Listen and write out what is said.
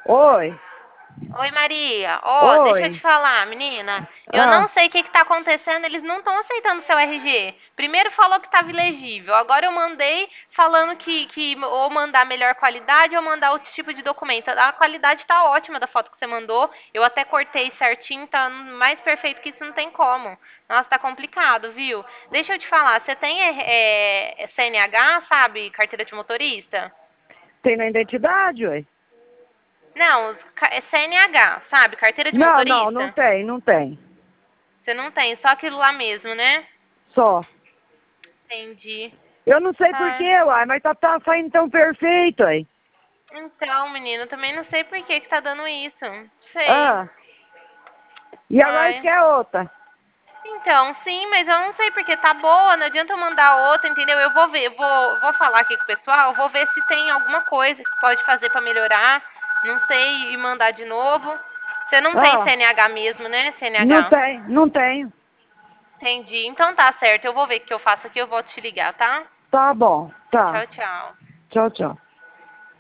Oi. Oi, Maria. Ó, deixa eu te Oi. falar, menina. Eu não Ah, sei o que que tá acontecendo, eles não estão aceitando o seu RG. Primeiro falou que estava ilegível, agora eu mandei falando que ou mandar melhor qualidade ou mandar outro tipo de documento. A qualidade tá ótima da foto que você mandou. Eu até cortei certinho, tá mais perfeito que isso, não tem como. Nossa, tá complicado, viu? Deixa eu te falar, você tem CNH, sabe? Carteira de motorista? tem na identidade, ué? Não, é CNH, sabe? Carteira de Não, não, não motorista? tem, não tem. Você não tem, só aquilo lá mesmo, né? Só. Entendi. Eu não sei Ah, porquê, uai, mas tá saindo tão perfeito, aí. então, menino, eu também não sei por que que tá dando isso. Sei. Ah, e agora você Ai. quer outra? Então, sim, mas eu não sei porque tá boa, não adianta eu mandar outra, entendeu? Eu vou ver, vou falar aqui com o pessoal, vou ver se tem alguma coisa que pode fazer pra melhorar. Não sei, e mandar de novo. Você não tem Ah, CNH mesmo, né? não CNH. tem, não tenho. Entendi. Então tá certo, eu vou ver o que eu faço aqui, eu volto te ligar, tá? Tá bom, tá. Tchau, tchau. Tchau, tchau.